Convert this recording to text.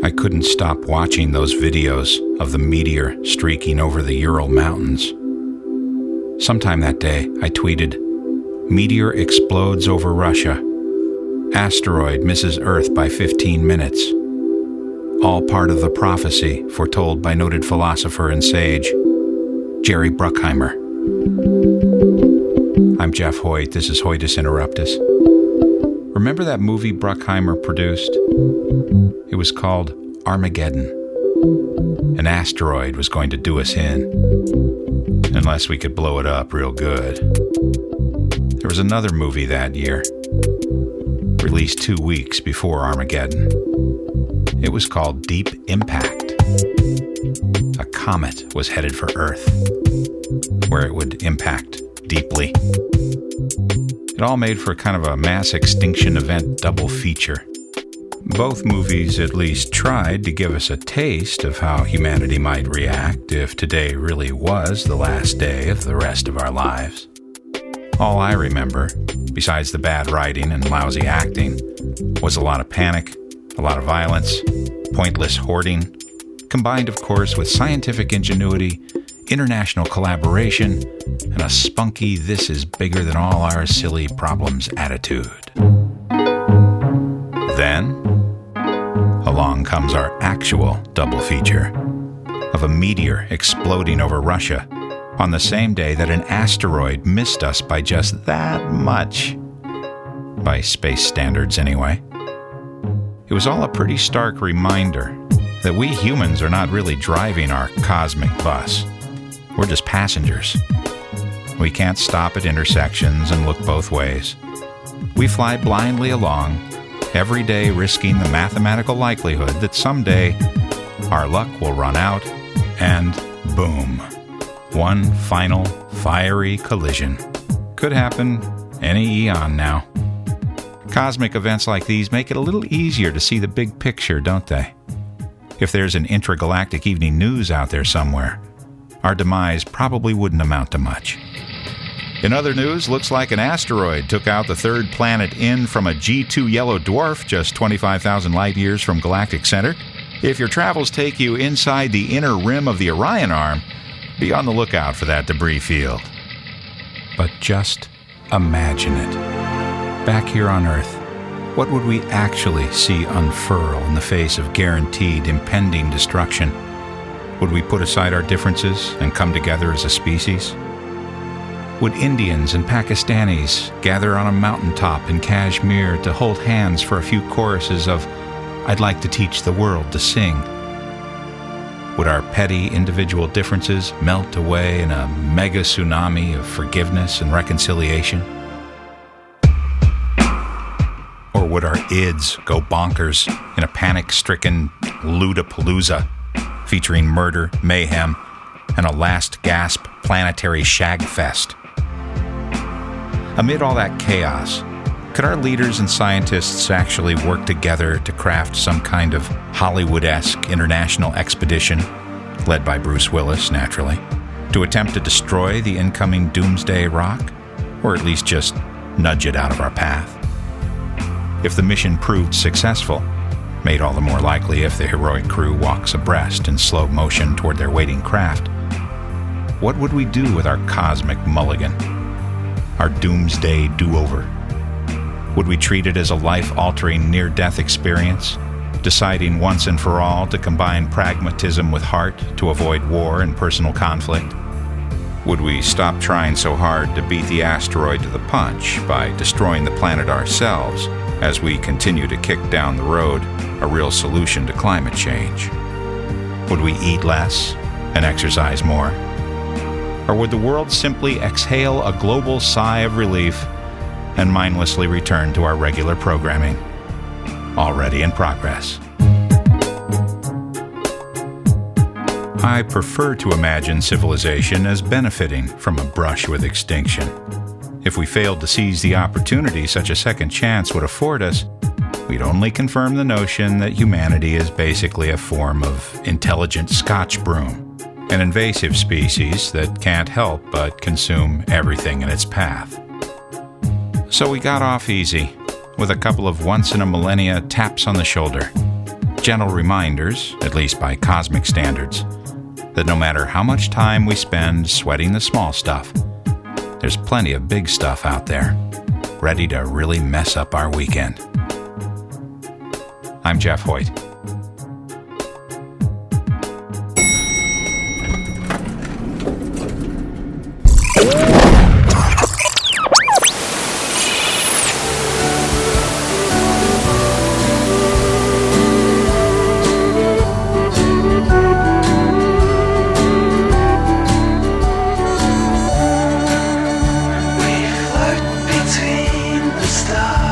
I couldn't stop watching those videos of the meteor streaking over the Ural Mountains. Sometime that day, I tweeted, "Meteor explodes over Russia. Asteroid misses Earth by 15 minutes. All part of the prophecy foretold by noted philosopher and sage, Jerry Bruckheimer." I'm Jeff Hoyt. This is Hoytus Interruptus. Remember that movie Bruckheimer produced? It was called Armageddon. An asteroid was going to do us in, unless we could blow it up real good. There was another movie that year, released 2 weeks before Armageddon. It was called Deep Impact. A comet was headed for Earth, where it would impact deeply. It all made for kind of a mass extinction event double feature. Both movies at least tried to give us a taste of how humanity might react if today really was the last day of the rest of our lives. All I remember, besides the bad writing and lousy acting, was a lot of panic, a lot of violence, pointless hoarding, combined, of course, with scientific ingenuity, international collaboration, and a spunky "this is bigger than all our silly problems" attitude. Then, along comes our actual double feature of a meteor exploding over Russia on the same day that an asteroid missed us by just that much. By space standards, anyway. It was all a pretty stark reminder that we humans are not really driving our cosmic bus. We're just passengers. We can't stop at intersections and look both ways. We fly blindly along, every day risking the mathematical likelihood that someday our luck will run out and boom, one final fiery collision. Could happen any eon now. Cosmic events like these make it a little easier to see the big picture, don't they? If there's an intergalactic evening news out there somewhere, our demise probably wouldn't amount to much. In other news, looks like an asteroid took out the third planet in from a G2 yellow dwarf just 25,000 light years from galactic center. If your travels take you inside the inner rim of the Orion Arm, be on the lookout for that debris field. But just imagine it. Back here on Earth, what would we actually see unfurl in the face of guaranteed impending destruction? Would we put aside our differences and come together as a species? Would Indians and Pakistanis gather on a mountaintop in Kashmir to hold hands for a few choruses of "I'd like to teach the world to sing"? Would our petty individual differences melt away in a mega tsunami of forgiveness and reconciliation? Or would our ids go bonkers in a panic-stricken Ludapalooza featuring murder, mayhem, and a last-gasp planetary shagfest? Amid all that chaos, could our leaders and scientists actually work together to craft some kind of Hollywood-esque international expedition, led by Bruce Willis, naturally, to attempt to destroy the incoming doomsday rock, or at least just nudge it out of our path? If the mission proved successful, made all the more likely if the heroic crew walks abreast in slow motion toward their waiting craft, what would we do with our cosmic mulligan? Our doomsday do-over? Would we treat it as a life-altering near-death experience, deciding once and for all to combine pragmatism with heart to avoid war and personal conflict? Would we stop trying so hard to beat the asteroid to the punch by destroying the planet ourselves as we continue to kick down the road a real solution to climate change? Would we eat less and exercise more? Or would the world simply exhale a global sigh of relief and mindlessly return to our regular programming, already in progress? I prefer to imagine civilization as benefiting from a brush with extinction. If we failed to seize the opportunity such a second chance would afford us, we'd only confirm the notion that humanity is basically a form of intelligent Scotch broom, an invasive species that can't help but consume everything in its path. So we got off easy, with a couple of once-in-a-millennia taps on the shoulder. Gentle reminders, at least by cosmic standards, that no matter how much time we spend sweating the small stuff, there's plenty of big stuff out there, ready to really mess up our weekend. I'm Jeff Hoyt. Stars.